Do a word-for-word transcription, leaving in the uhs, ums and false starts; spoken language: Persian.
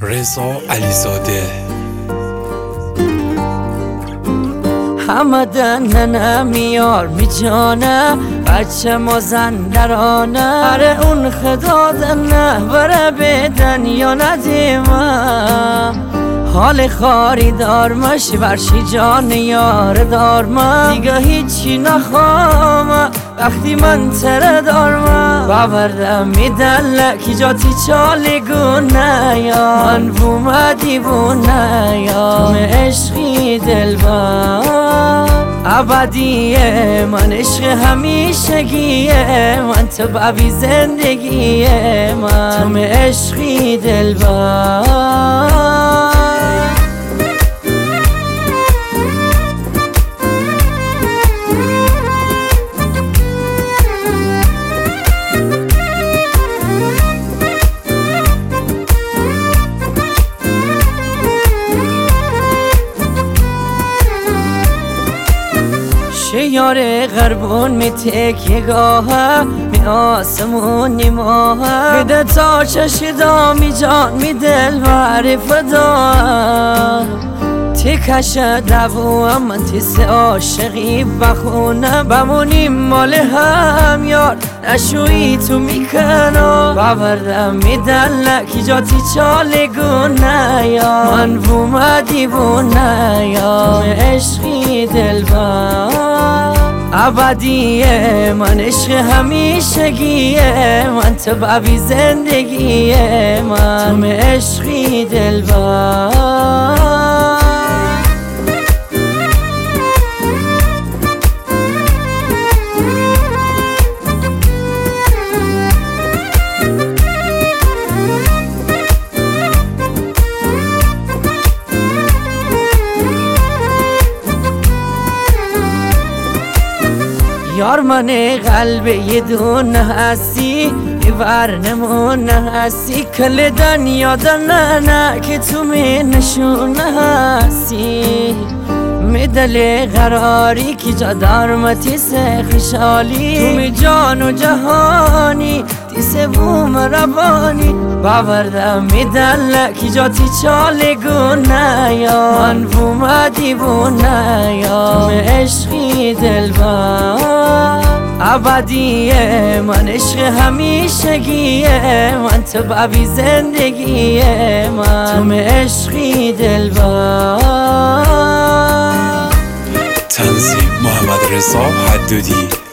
رضا علیزاده. همدن نمیار می جانه بچه مازندرانه، اره اون خدا دنه بره بدن یا ندیمه، حال خاری دارمش ورشی جان یار دارمه، دیگه هیچی نخوام وقتی من تره دارمه، باوردم میدل کی جاتی چالی گونه یا من بومه دیوونه یا تو عشقی دلبر ابدیه، من عشق همیشگیه، من تو بابی زندگیه، من تو عشقی دلبر. یار غربون می تکیه گاهه می آسمون نیماهه بده تا چشیدا می جان می دل بری فدا، تی کشه دوام من تیس عاشقی بخونه بمونیم مال هم یار نشویی تو میکنه، باوردم میدل کی جاتی چالی گونه یا من بومه دیوونه یا عشقی دلبر ابدیه، من عشق همیشگیه، من تو بابی زندگیه، من تو عشقی دلبر. یار من قلب یه دونه هستی ور نمونه هستی، کل دنیا دنه نه که تو می نشونه هستی، میدل قراری کی جا دارم تیس خوشحالی، تو می جان و جهانی تیس بوم ربانی، باوردم میدل کی جاتی چالی گونه یا من بوم دیوونه یا تو عشقی دلبر ابدیه، من عشق همیشگیه، من تو بابی زندگیه، من تو عشقی دلبر. تنظیم محمد رضا حدودی.